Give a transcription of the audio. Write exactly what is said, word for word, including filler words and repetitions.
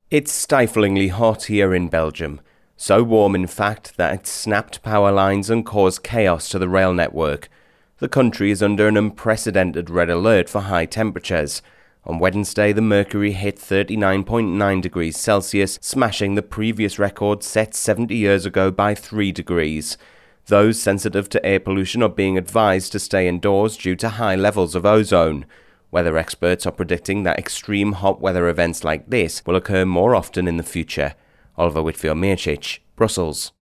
It's stiflingly hot here in Belgium, so warm in fact that it snapped power lines and caused chaos to the rail network. The country is under an unprecedented red alert for high temperatures. On Wednesday, the mercury hit thirty-nine point nine degrees Celsius, smashing the previous record set seventy years ago by three degrees. Those sensitive to air pollution are being advised to stay indoors due to high levels of ozone. Weather experts are predicting that extreme hot weather events like this will occur more often in the future. Oliver Whitfield-Meerschich, Brussels.